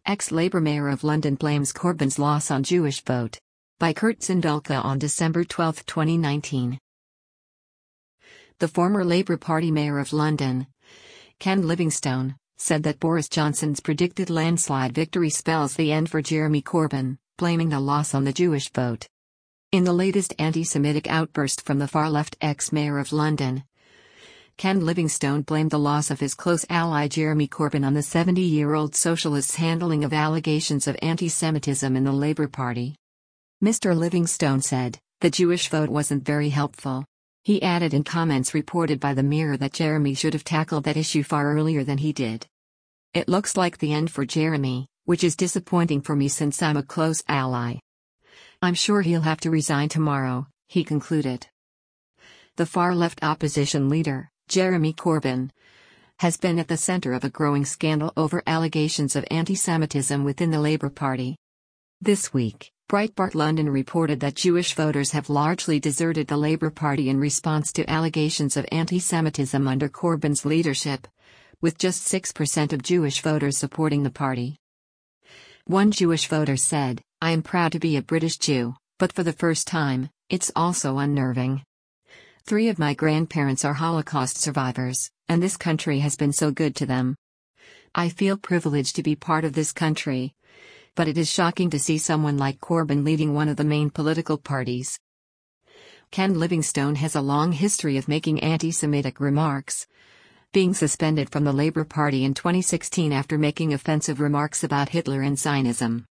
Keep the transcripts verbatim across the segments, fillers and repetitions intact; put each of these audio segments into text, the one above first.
Ex-Labour Mayor of London blames Corbyn's loss on Jewish vote. By Kurt Zindulka on December twelfth twenty nineteen. The former Labour Party Mayor of London, Ken Livingstone, said that Boris Johnson's predicted landslide victory spells the end for Jeremy Corbyn, blaming the loss on the Jewish vote. In the latest anti-Semitic outburst from the far-left ex-mayor of London, Ken Livingstone blamed the loss of his close ally Jeremy Corbyn on the seventy-year-old socialist's handling of allegations of anti-Semitism in the Labour Party. Mister Livingstone said, "The Jewish vote wasn't very helpful." He added in comments reported by the Mirror that Jeremy should have tackled that issue far earlier than he did. "It looks like the end for Jeremy, which is disappointing for me since I'm a close ally. I'm sure he'll have to resign tomorrow," he concluded. The far-left opposition leader, Jeremy Corbyn, has been at the center of a growing scandal over allegations of anti-Semitism within the Labour Party. This week, Breitbart London reported that Jewish voters have largely deserted the Labour Party in response to allegations of anti-Semitism under Corbyn's leadership, with just six percent of Jewish voters supporting the party. One Jewish voter said, "I am proud to be a British Jew, but for the first time, it's also unnerving. Three of my grandparents are Holocaust survivors, and this country has been so good to them. I feel privileged to be part of this country, but it is shocking to see someone like Corbyn leading one of the main political parties." Ken Livingstone has a long history of making anti-Semitic remarks, being suspended from the Labour Party in twenty sixteen after making offensive remarks about Hitler and Zionism.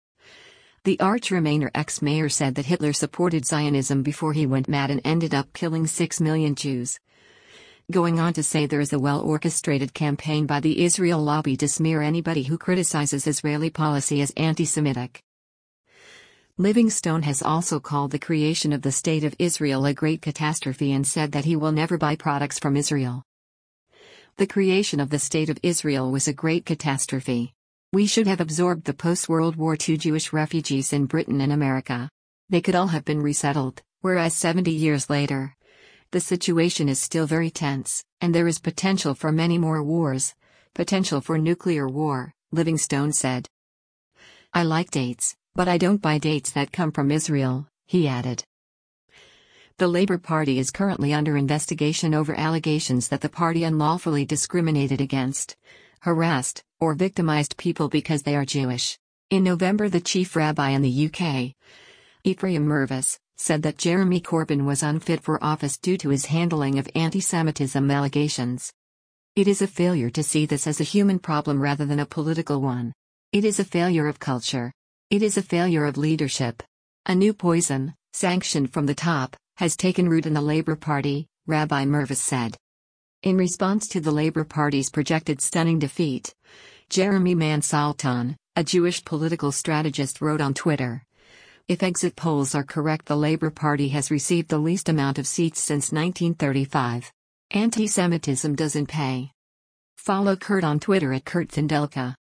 The arch-Remainer ex-mayor said that Hitler supported Zionism before he went mad and ended up killing six million Jews, going on to say there is a well-orchestrated campaign by the Israel lobby to smear anybody who criticizes Israeli policy as anti-Semitic. Livingstone has also called the creation of the State of Israel a great catastrophe and said that he will never buy products from Israel. "The creation of the State of Israel was a great catastrophe. We should have absorbed the post-World War Two Jewish refugees in Britain and America. They could all have been resettled, whereas seventy years later, the situation is still very tense, and there is potential for many more wars, potential for nuclear war," Livingstone said. "I like dates, but I don't buy dates that come from Israel," he added. The Labour Party is currently under investigation over allegations that the party unlawfully discriminated against, harassed, or victimized people because they are Jewish. In November, the chief rabbi in the U K, Ephraim Mervis, said that Jeremy Corbyn was unfit for office due to his handling of anti-Semitism allegations. "It is a failure to see this as a human problem rather than a political one. It is a failure of culture. It is a failure of leadership. A new poison, sanctioned from the top, has taken root in the Labour Party," Rabbi Mervis said. In response to the Labour Party's projected stunning defeat, Jeremy Mansaltan, a Jewish political strategist, wrote on Twitter, "If exit polls are correct, the Labour Party has received the least amount of seats since nineteen thirty-five. Anti-Semitism doesn't pay." Follow Kurt on Twitter at Kurt Zindulka.